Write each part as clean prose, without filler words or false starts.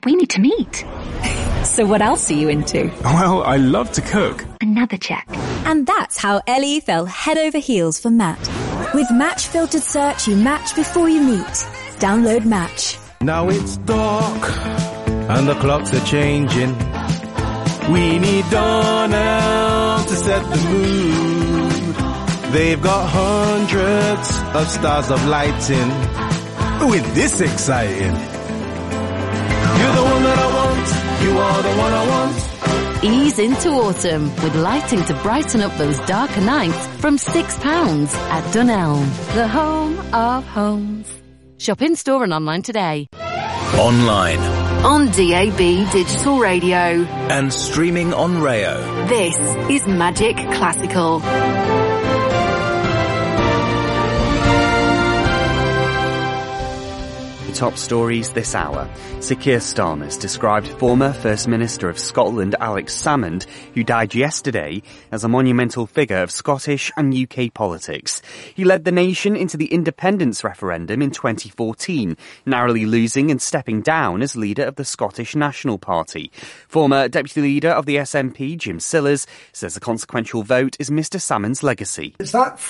We need to meet. So what else are you into? Well, I love to cook. Another check. And that's how Ellie fell head over heels for Matt. With Match Filtered Search, you match before you meet. Download Match. Now it's dark and the clocks are changing. We need Donald to set the mood. They've got hundreds of stars of lighting. With this exciting. You're the one that I want. You are the one I want. Ease into autumn with lighting to brighten up those darker nights from £6 at Dunelm, the home of homes. Shop in store and online today. Online. On DAB Digital Radio. And streaming on Rayo. This is Magic Classical. Top stories this hour. Sir Keir Starmer's described former First Minister of Scotland Alex Salmond, who died yesterday, as a monumental figure of Scottish and UK politics. He led the nation into the independence referendum in 2014, narrowly losing and stepping down as leader of the Scottish National Party. Former Deputy Leader of the SNP, Jim Sillars, says the consequential vote is Mr Salmond's legacy. It's that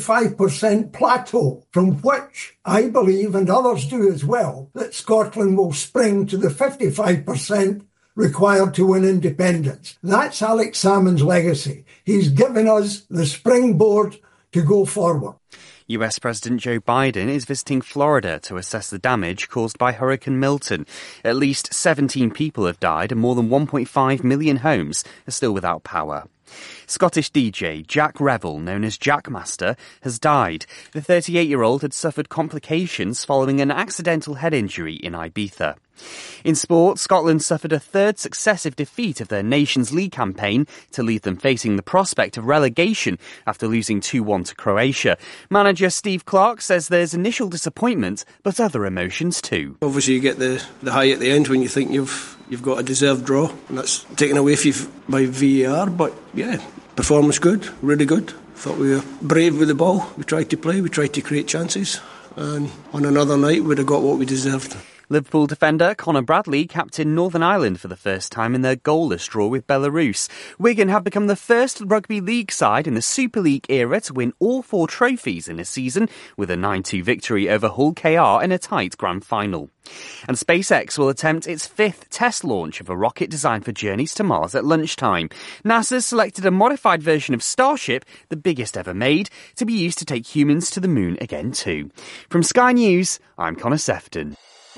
45% plateau from which I believe, and others do as well, that Scotland will spring to the 55% required to win independence. That's Alex Salmond's legacy. He's given us the springboard to go forward. US President Joe Biden is visiting Florida to assess the damage caused by Hurricane Milton. At least 17 people have died and more than 1.5 million homes are still without power. Scottish DJ Jack Revel, known as Jackmaster, has died. The 38-year-old had suffered complications following an accidental head injury in Ibiza. In sport, Scotland suffered a third successive defeat of their Nations League campaign to leave them facing the prospect of relegation after losing 2-1 to Croatia. Manager Steve Clarke says there's initial disappointment, but other emotions too. Obviously you get the high at the end when you think you've got a deserved draw, and that's taken away from you by VAR, but yeah, performance good, really good. Thought we were brave with the ball, we tried to play, we tried to create chances, and on another night we'd have got what we deserved. Liverpool defender Conor Bradley captained Northern Ireland for the first time in their goalless draw with Belarus. Wigan have become the first rugby league side in the Super League era to win all 4 trophies in a season, with a 9-2 victory over Hull KR in a tight grand final. And SpaceX will attempt its 5th test launch of a rocket designed for journeys to Mars at lunchtime. NASA's selected a modified version of Starship, the biggest ever made, to be used to take humans to the moon again too. From Sky News, I'm Connor Sefton.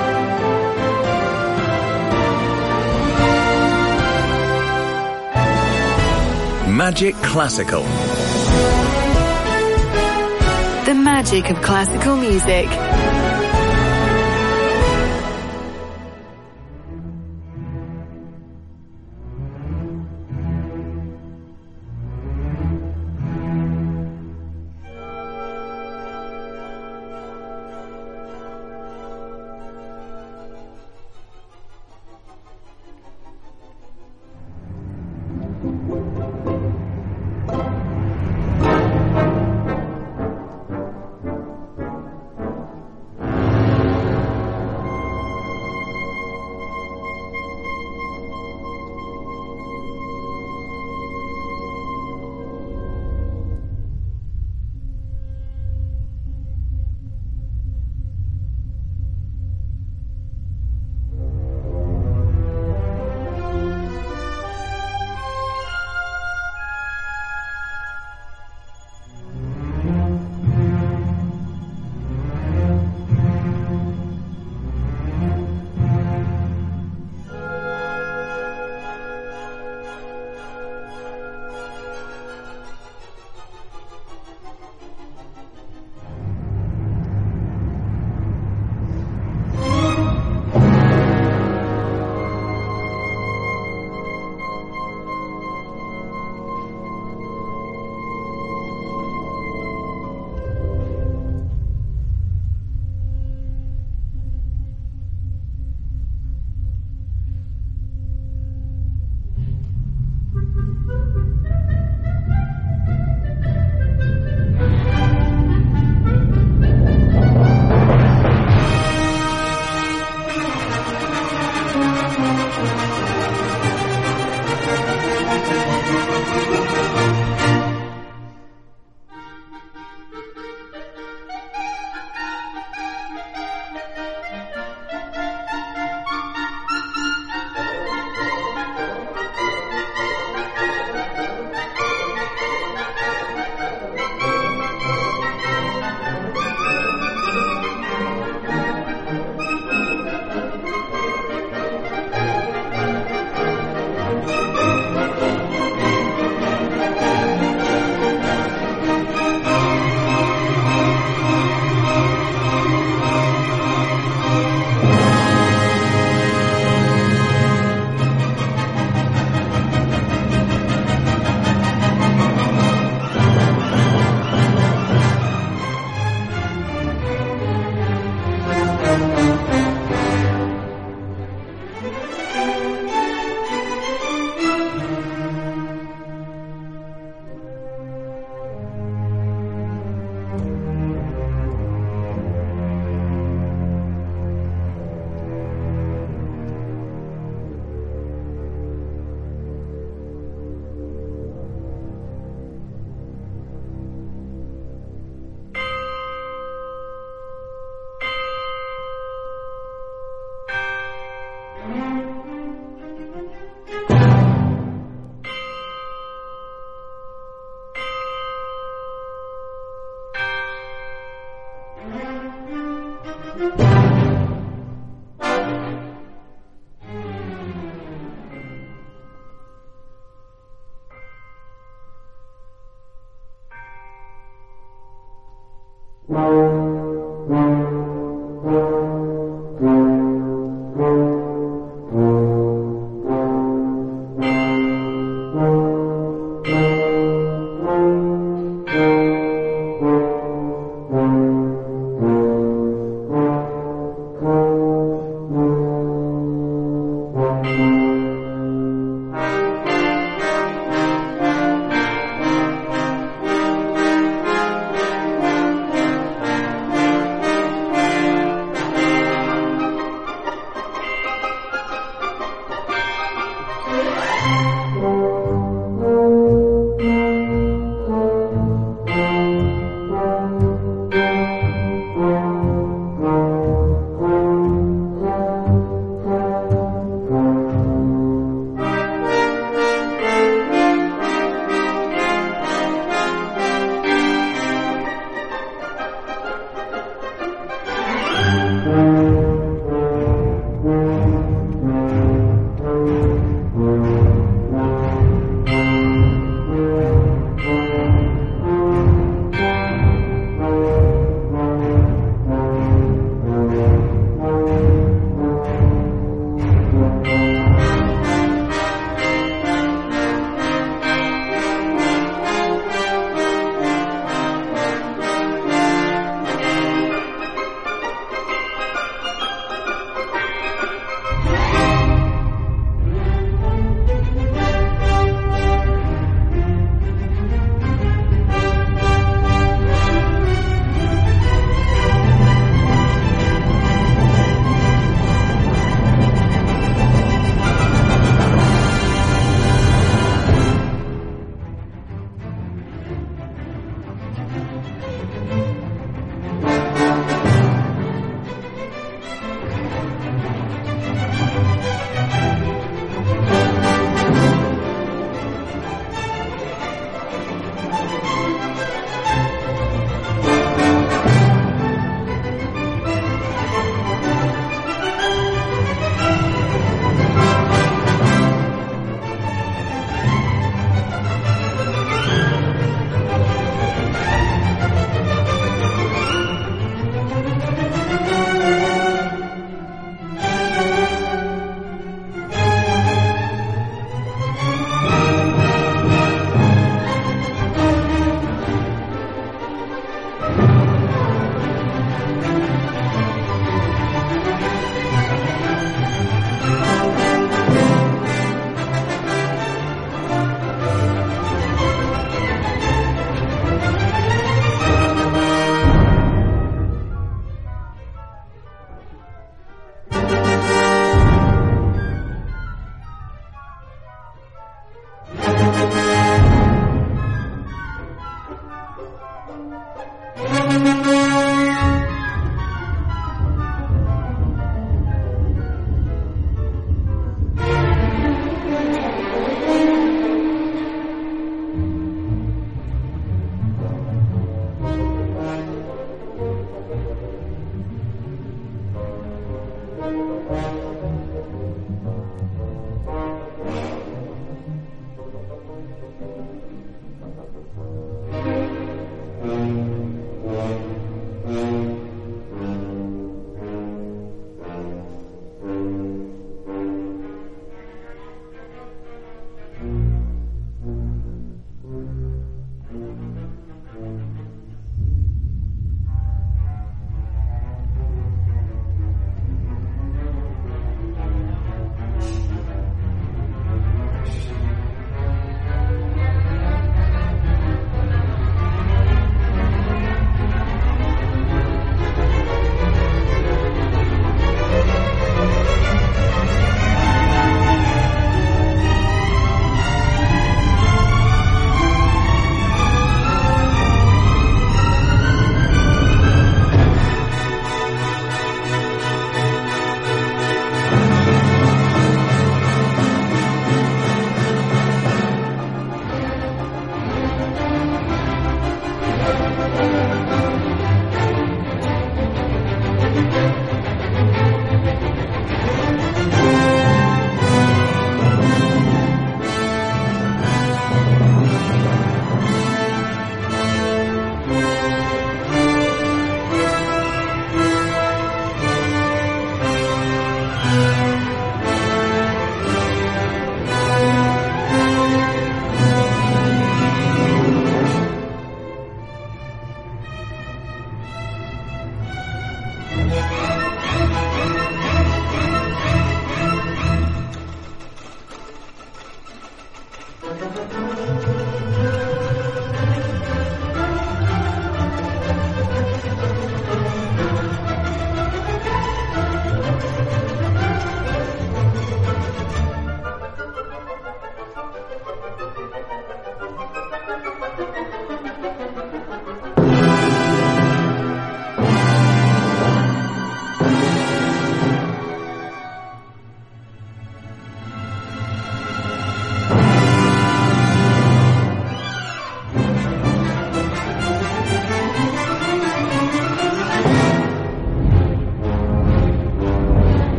Magic Classical. The magic of classical music.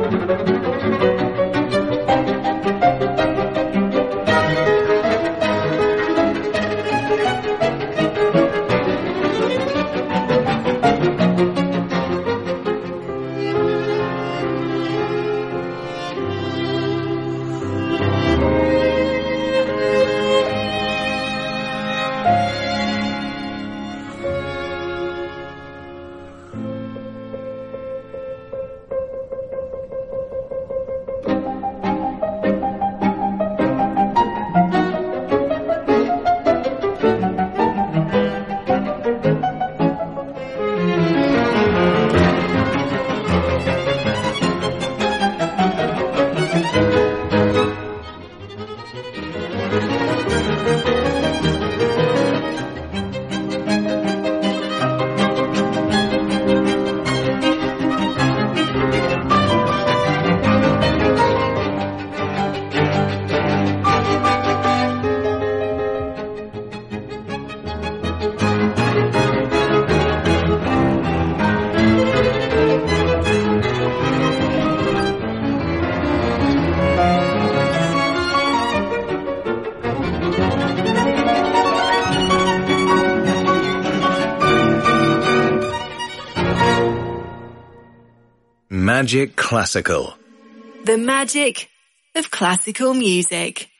Magic Classical. The magic of classical music.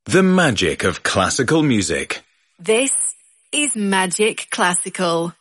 The magic of classical music. This is Magic Classical.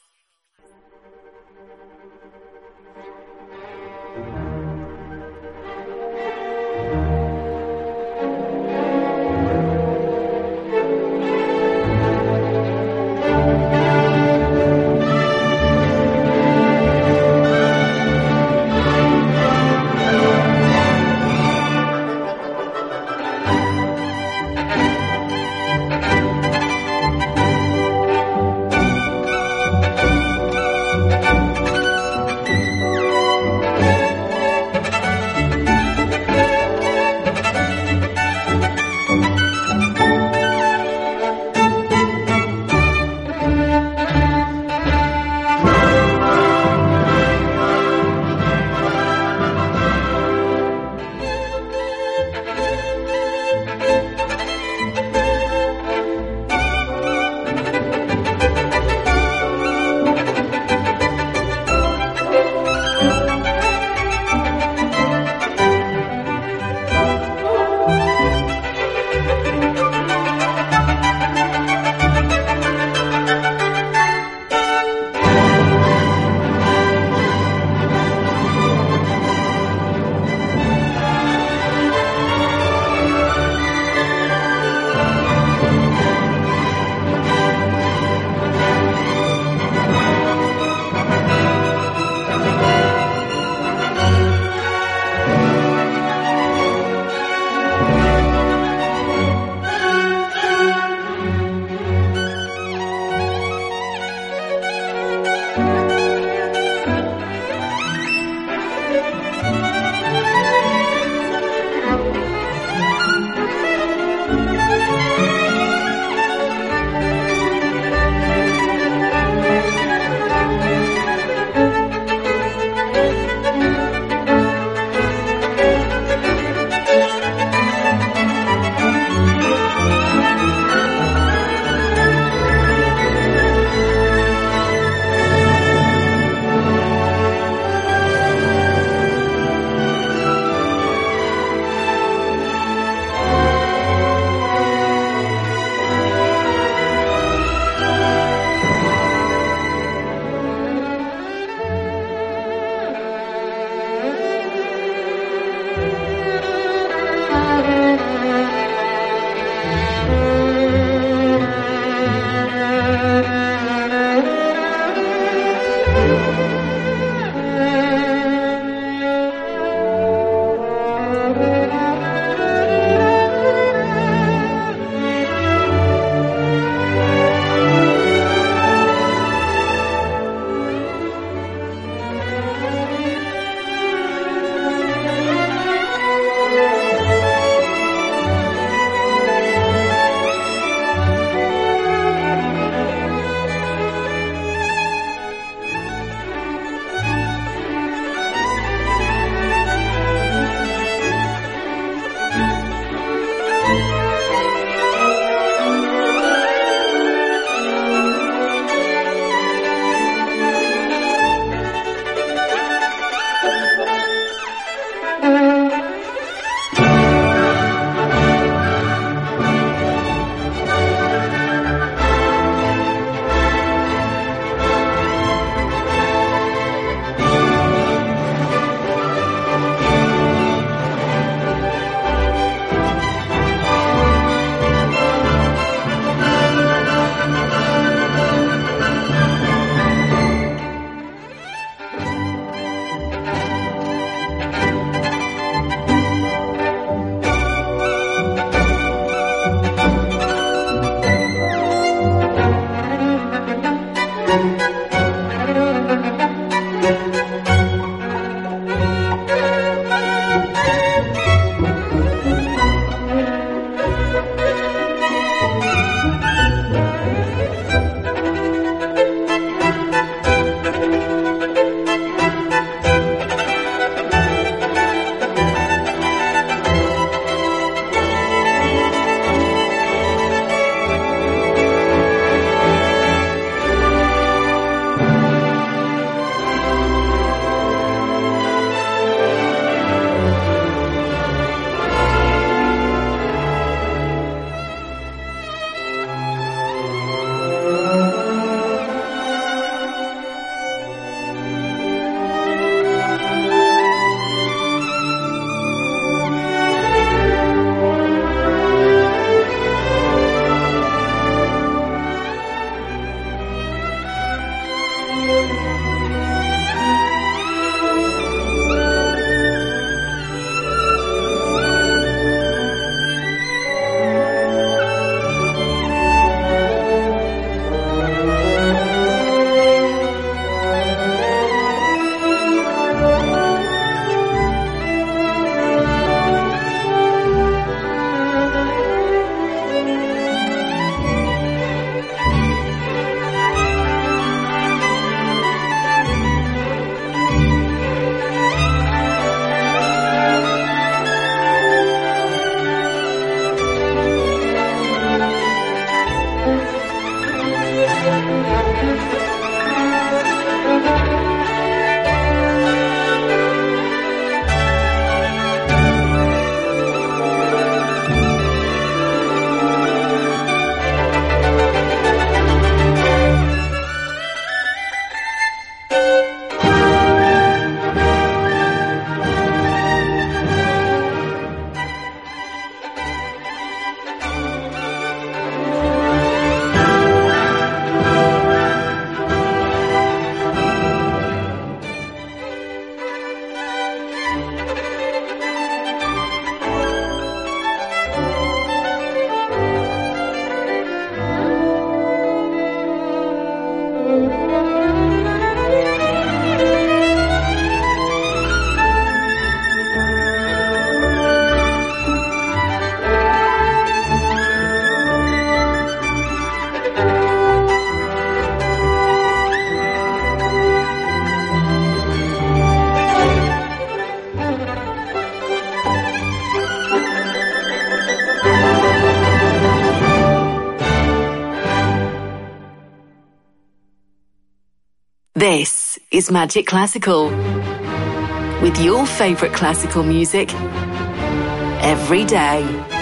This is Magic Classical. With your favourite classical music every day.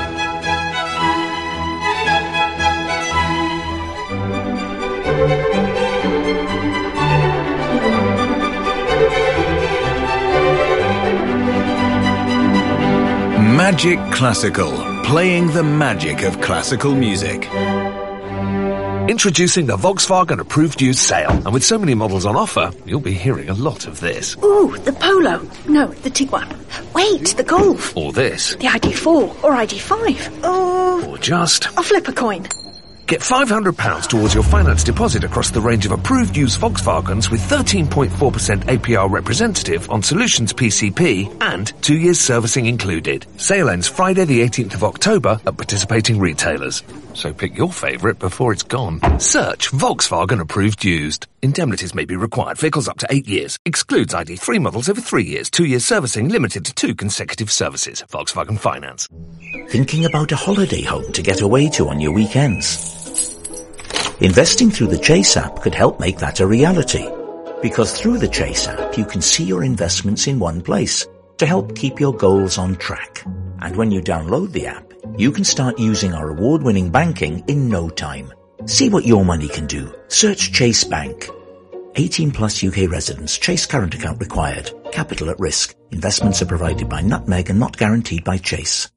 Magic Classical, playing the magic of classical music. Introducing the Volkswagen Approved Used sale. And with so many models on offer, you'll be hearing a lot of this. Ooh, the Polo. No, the Tiguan. Wait, the Golf. Or this. The ID4 or ID5. Or just... I'll flip a coin. Get £500 towards your finance deposit across the range of approved used Volkswagens with 13.4% APR representative on Solutions PCP and 2 years servicing included. Sale ends Friday the 18th of October at participating retailers. So pick your favourite before it's gone. Search Volkswagen Approved Used. Indemnities may be required. Vehicles up to 8 years. Excludes ID3 models over 3 years. 2 years servicing limited to 2 consecutive services. Volkswagen Finance. Thinking about a holiday home to get away to on your weekends? Investing through the Chase app could help make that a reality. Because through the Chase app, you can see your investments in one place to help keep your goals on track. And when you download the app, you can start using our award-winning banking in no time. See what your money can do. Search Chase Bank. 18 plus UK residents. Chase current account required. Capital at risk. Investments are provided by Nutmeg and not guaranteed by Chase.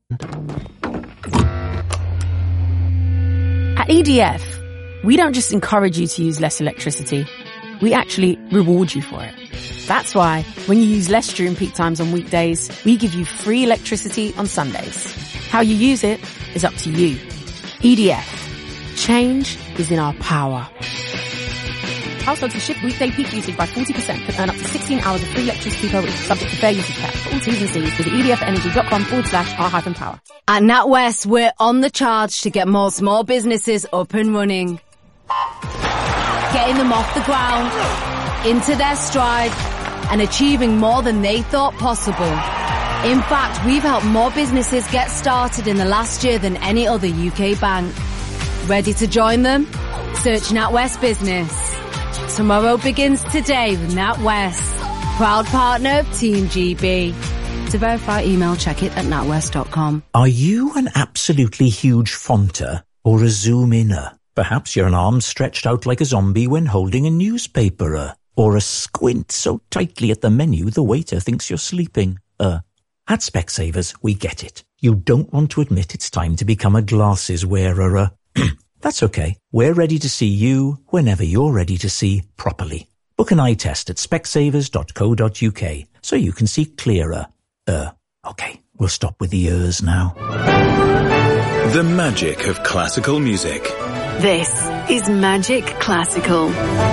At EDF, we don't just encourage you to use less electricity. We actually reward you for it. That's why when you use less during peak times on weekdays, we give you free electricity on Sundays. How you use it is up to you. EDF. Change is in our power. Households who shift weekday peak usage by 40% can earn up to 16 hours of free electricity per week, subject to fair usage cap. For all T's and C's, visit edfenergy.com/r-power. At NatWest, we're on the charge to get more small businesses up and running. Getting them off the ground, into their stride, and achieving more than they thought possible. In fact, we've helped more businesses get started in the last year than any other UK bank. Ready to join them? Search NatWest Business. Tomorrow begins today with NatWest, proud partner of Team GB. To verify email, check it at natwest.com. Are you an absolutely huge fonter or a zoom-inner? Perhaps you're an arm stretched out like a zombie when holding a newspaper, or a squint so tightly at the menu the waiter thinks you're sleeping. At Specsavers, we get it. You don't want to admit it's time to become a glasses wearer. That's okay. We're ready to see you whenever you're ready to see properly. Book an eye test at specsavers.co.uk so you can see clearer. Okay, we'll stop with the now. The magic of classical music. This is Magic Classical.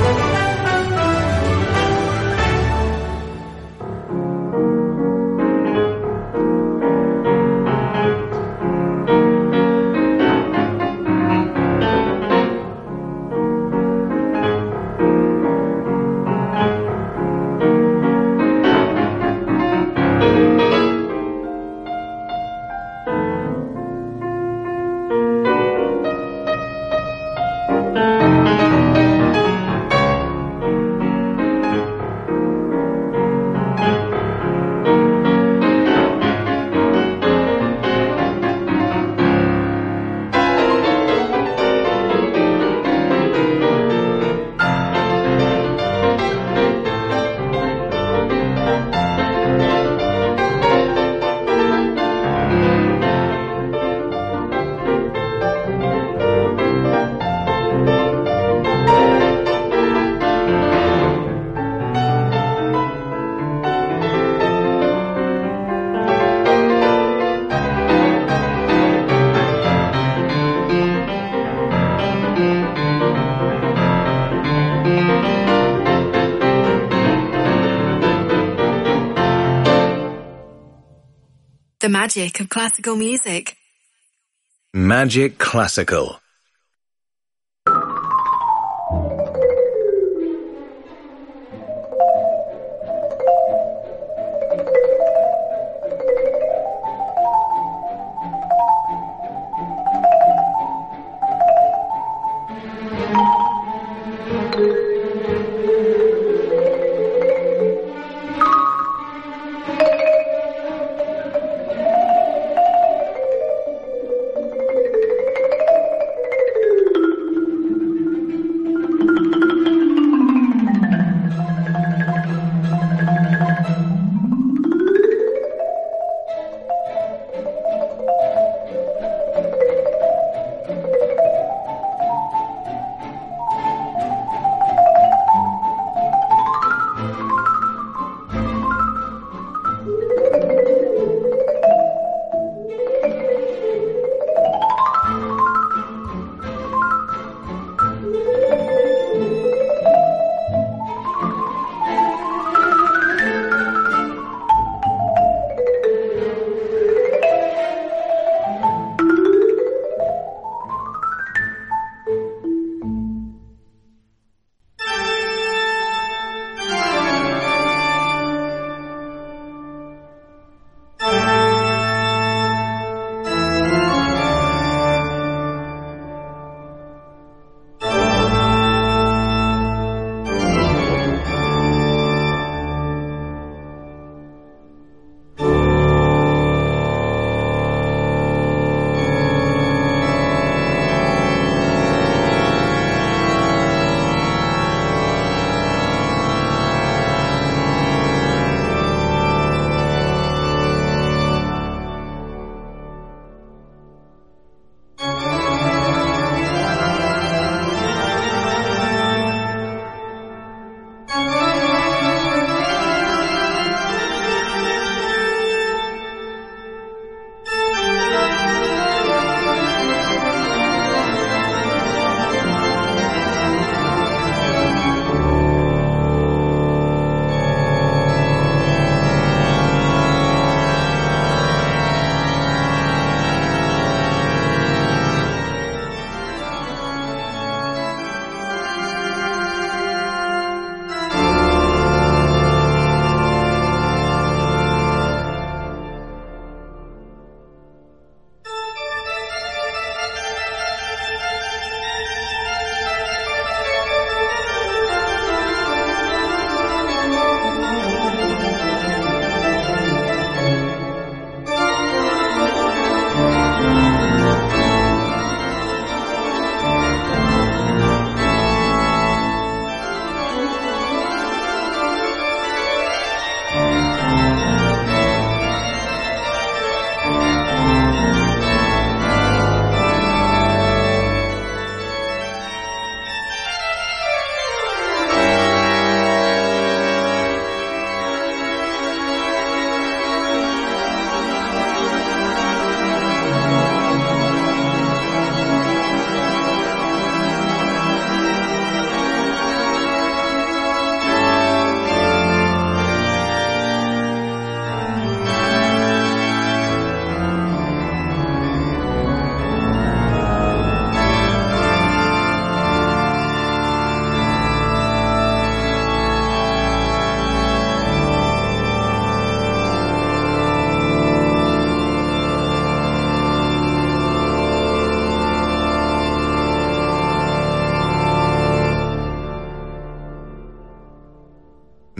The magic of classical music. Magic Classical.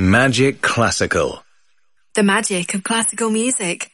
Magic Classical. The magic of classical music.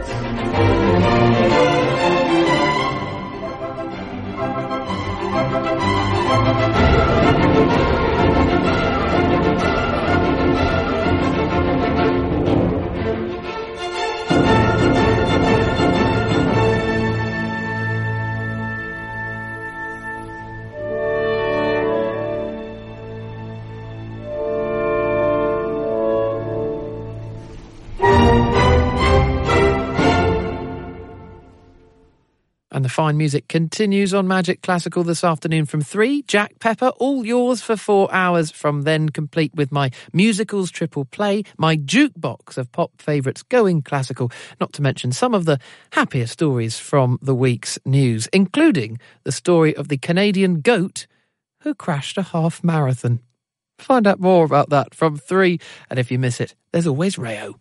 And the fine music continues on Magic Classical this afternoon from 3. Jack Pepper, all yours for 4 hours from then, complete with my musicals triple play, my jukebox of pop favourites going classical, not to mention some of the happier stories from the week's news, including the story of the Canadian goat who crashed a half marathon. Find out more about that from 3, and if you miss it, there's always Rayo.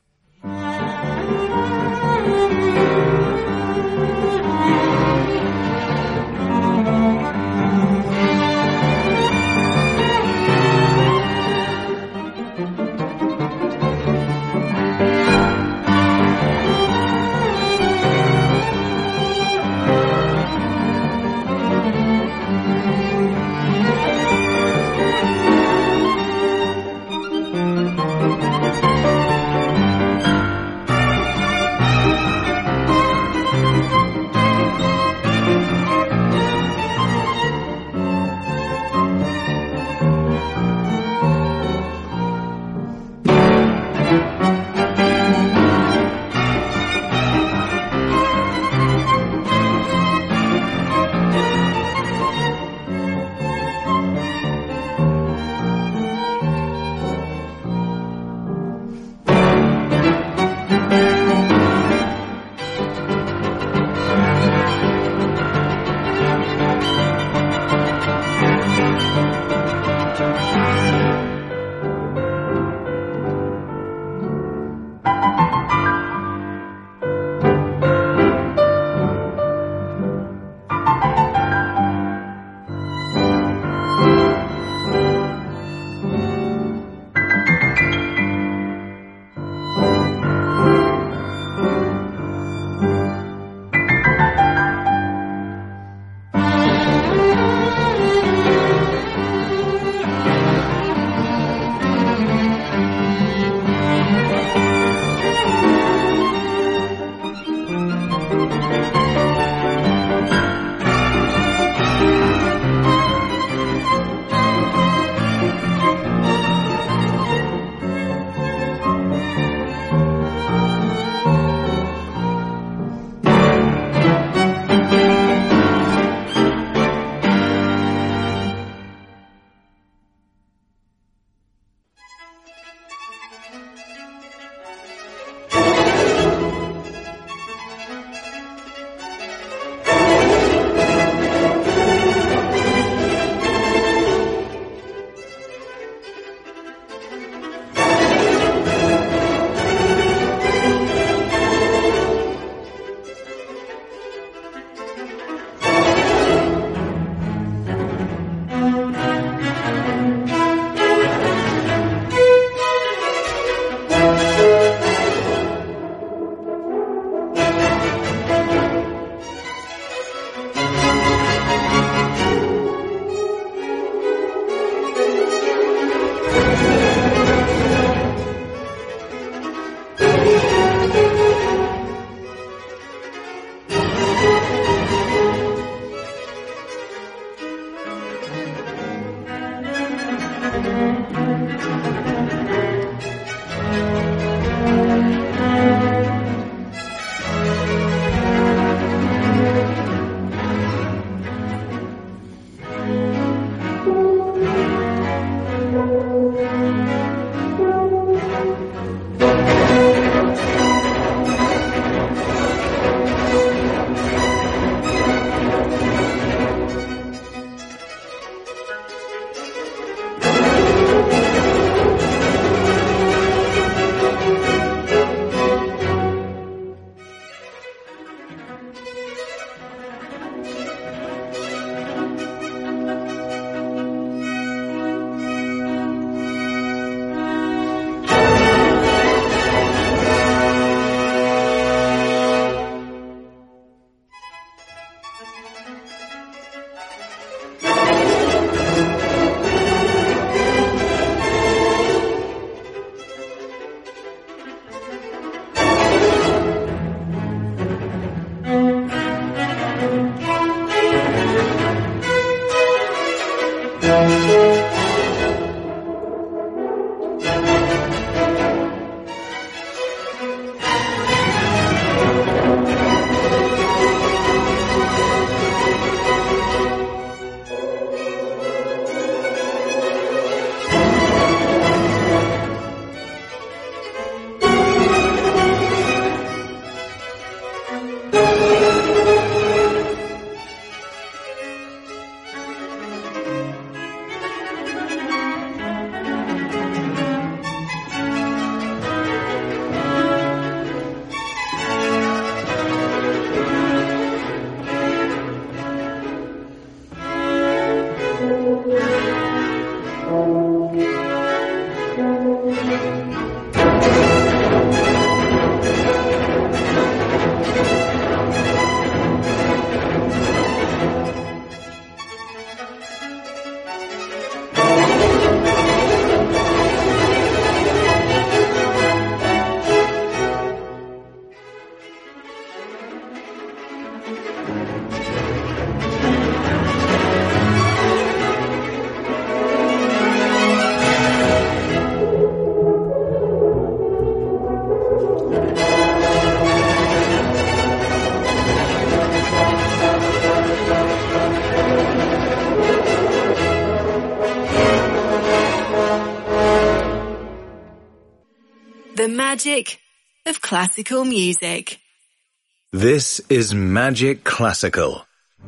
The magic of classical music. This is Magic Classical.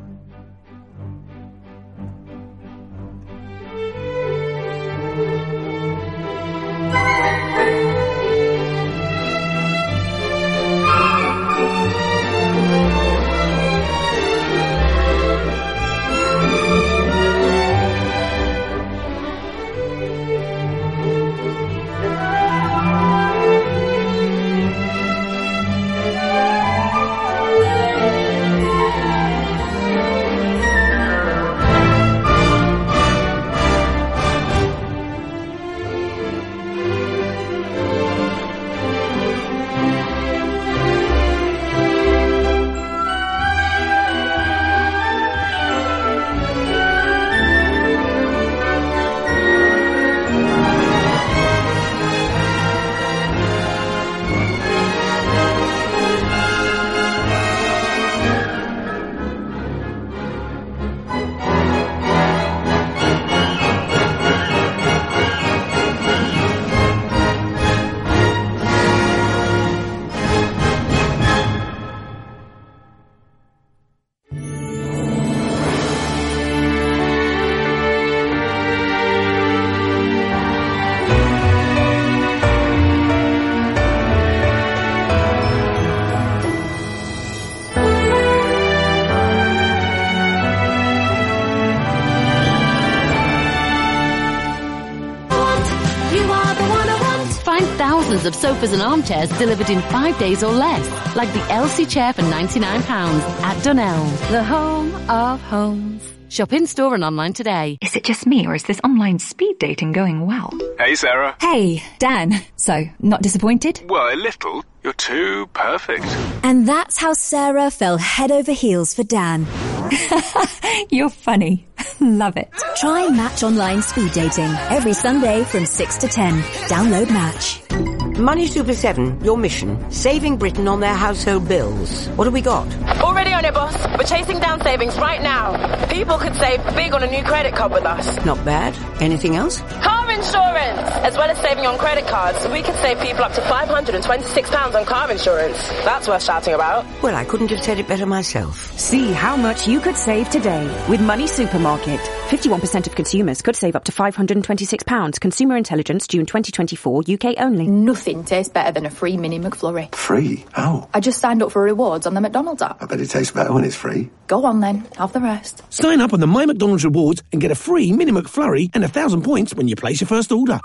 Thousands of sofas and armchairs delivered in 5 days or less, like the Elsie chair for £99 at Dunelm, the home of homes. Shop in store and online today. Is it just me, or is this online speed dating going well? Hey, Sarah. Hey, Dan. So, not disappointed? Well, a little. You're too perfect. And that's how Sarah fell head over heels for Dan. You're funny. Love it. Try Match Online Speed Dating every Sunday from 6 to 10. Download Match. Money Super 7, your mission, saving Britain on their household bills. What have we got? Already on it, boss. We're chasing down savings right now. People could save big on a new credit card with us. Not bad. Anything else? Car insurance! As well as saving on credit cards, we could save people up to £526 on car insurance. That's worth shouting about. Well, I couldn't have said it better myself. See how much you could save today with Money Supermarket. 51% of consumers could save up to £526. Consumer Intelligence, June 2024, UK only. Nothing tastes better than a free mini McFlurry. Free? Oh. I just signed up for rewards on the McDonald's app. I bet it tastes better when it's free. Go on then, have the rest. Sign up on the My McDonald's Rewards and get a free mini McFlurry and 1,000 points when you place your first order.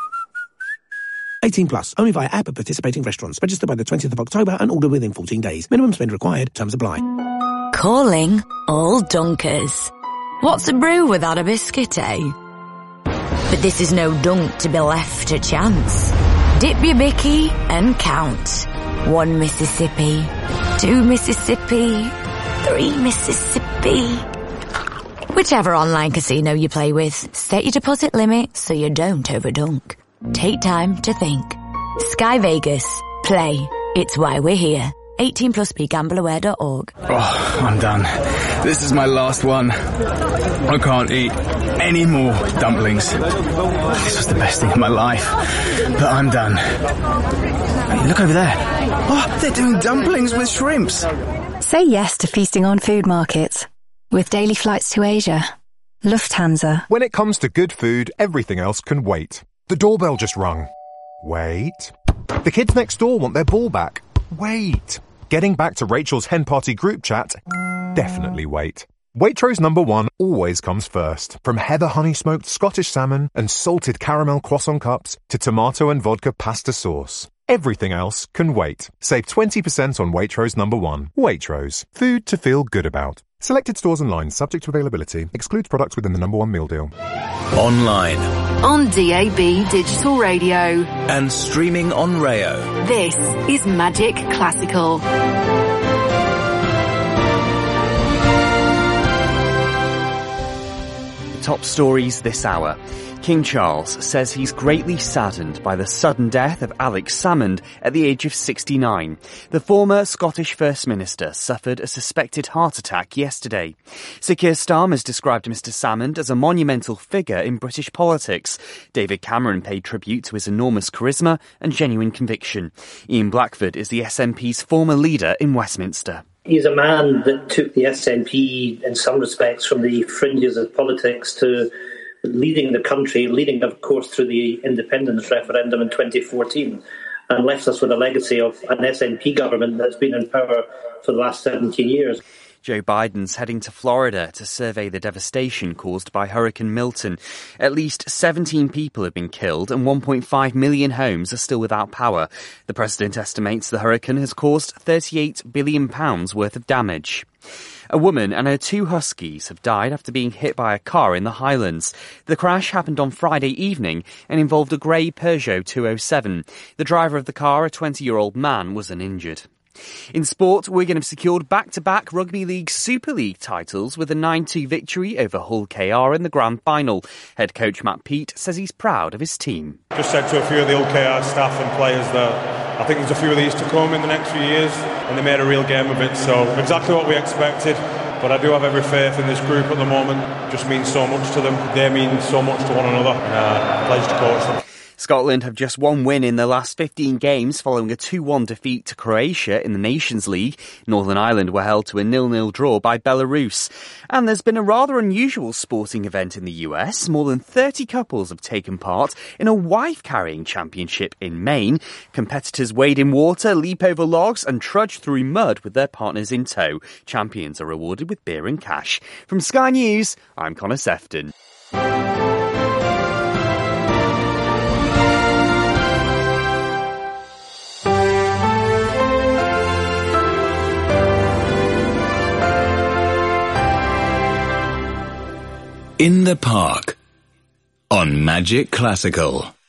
18 plus, only via app at participating restaurants. Register by the 20th of October and order within 14 days. Minimum spend required. Terms apply. Calling all Dunkers. What's a brew without a biscuit, eh? But this is no dunk to be left to chance. Dip your bicky and count. 1 Mississippi, 2 Mississippi, 3 Mississippi. Whichever online casino you play with, set your deposit limit so you don't overdunk. Take time to think. Sky Vegas. Play. It's why we're here. 18 plus begambleaware.org. Oh, I'm done. This is my last one. I can't eat any more dumplings. This was the best thing in my life. But I'm done. Hey, look over there. Oh, they're doing dumplings with shrimps. Say yes to feasting on food markets. With daily flights to Asia. Lufthansa. When it comes to good food, everything else can wait. The doorbell just rung. Wait. The kids next door want their ball back. Wait. Getting back to Rachel's hen party group chat. Definitely wait. Waitrose #1 always comes first. From heather honey smoked Scottish salmon and salted caramel croissant cups to tomato and vodka pasta sauce. Everything else can wait. Save 20% on Waitrose #1. Waitrose. Food to feel good about. Selected stores and lines subject to availability. Excludes products within the #1 meal deal. Online. On DAB Digital Radio. And streaming on Rayo. This is Magic Classical. Top stories this hour. King Charles says he's greatly saddened by the sudden death of Alex Salmond at the age of 69. The former Scottish First Minister suffered a suspected heart attack yesterday. Sir Keir Starmer's described Mr Salmond as a monumental figure in British politics. David Cameron paid tribute to his enormous charisma and genuine conviction. Ian Blackford is the SNP's former leader in Westminster. He's a man that took the SNP in some respects from the fringes of politics to leading the country, leading, of course, through the independence referendum in 2014, and left us with a legacy of an SNP government that's been in power for the last 17 years. Joe Biden's heading to Florida to survey the devastation caused by Hurricane Milton. At least 17 people have been killed and 1.5 million homes are still without power. The president estimates the hurricane has caused £38 billion worth of damage. A woman and her 2 huskies have died after being hit by a car in the Highlands. The crash happened on Friday evening and involved a grey Peugeot 207. The driver of the car, a 20-year-old man, was uninjured. In sport, Wigan have secured back-to-back Rugby League Super League titles with a 9-2 victory over Hull KR in the grand final. Head coach Matt Peat says he's proud of his team. Just said to a few of the Hull KR staff and players that I think there's a few of these to come in the next few years, and they made a real game of it, so exactly what we expected. But I do have every faith in this group at the moment. It just means so much to them. They mean so much to one another. Pleasure to coach them. Scotland have just one win in their last 15 games following a 2-1 defeat to Croatia in the Nations League. Northern Ireland were held to a 0-0 draw by Belarus. And there's been a rather unusual sporting event in the US. More than 30 couples have taken part in a wife-carrying championship in Maine. Competitors wade in water, leap over logs and trudge through mud with their partners in tow. Champions are rewarded with beer and cash. From Sky News, I'm Connor Sefton. In the Park on Magic Classical.